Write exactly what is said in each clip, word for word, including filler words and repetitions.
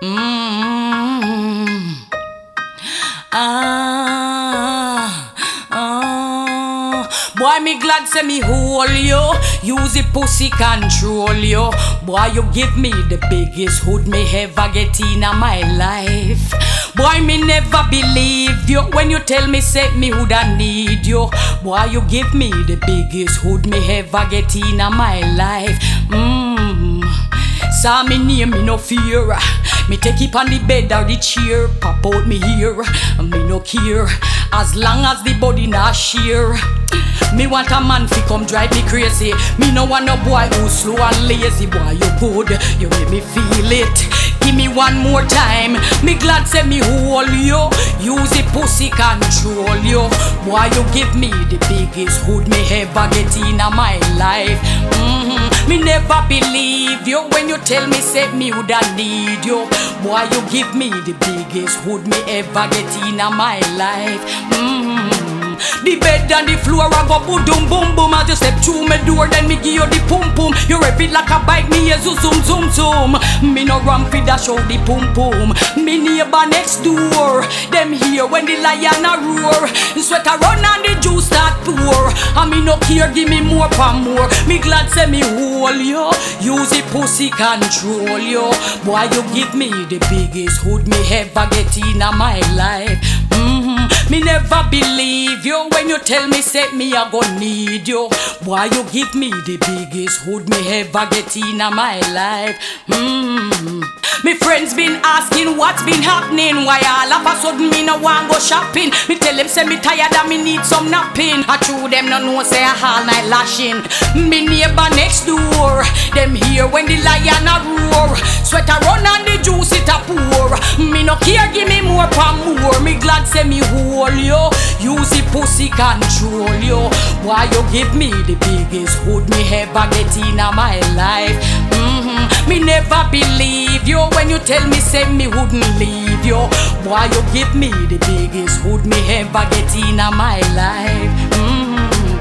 Mm. Ah, ah. Boy, me glad say me hold you. Use the pussy control you. Boy, you give me the biggest hood me ever get in my life. Boy, me never believe you when you tell me say me woulda need you. Boy, you give me the biggest hood me ever get in my life. Mmm. Saw me name, me no fear. Me take it on the bed or the chair. Pop out me here, me no care. As long as the body not sheer. Me want a man fi come drive me crazy. Me no want no boy who slow and lazy. Boy, you good, you make me feel it. Give me one more time. Me glad say me hold you. Use the pussy control you. Boy, you give me the biggest hood me ever get in my life. Mm-hmm. Me never believe you when you tell me say me woulda need you. Boy, you give me the biggest hood me ever get in my life. Mm-hmm. The bed and the floor I go boom boom boom. As you step through my door, then me give you the pum pum. You rev it like a bike, me a zoom zoom zoom zoom. Me no ramp it dash out the pum pum. Me neighbor next door, them here when the lion a roar. Sweat a run and the juice start pour. And me no care, give me more for more. Me glad say me hold you. Use the pussy control you. Boy, you give me the biggest hood me ever get in my life. Mm-hmm. Me never believe you when you tell me say me I go need you. Boy, you give me the biggest hood me ever get in my life. Mm-hmm. Me friends been asking what's been happening. Why all of a sudden me no want go shopping. Me tell them say me tired and me need some napping. I true them no know say I all night lashing. Me neighbor next door, them here when the lion a roar. Sweat a run and the juice it a pour. Me no care, give me more for more. Me glad say me hold you. Use the pussy control you. Why you give me the biggest hood me ever get in my life. Mm-hmm. Me never believe you when you tell me say me wouldn't leave you. Why you give me the biggest hood me ever get in my life. Mm-hmm.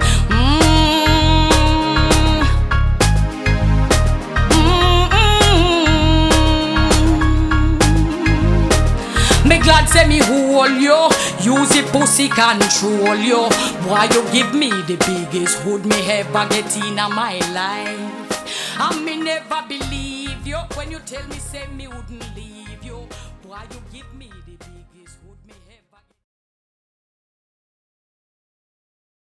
Me glad say me hold you. Use the pussy control you. Why you give me the biggest hood me ever get in my life. And me never believe you when you tell me say me wouldn't leave you. Why you give me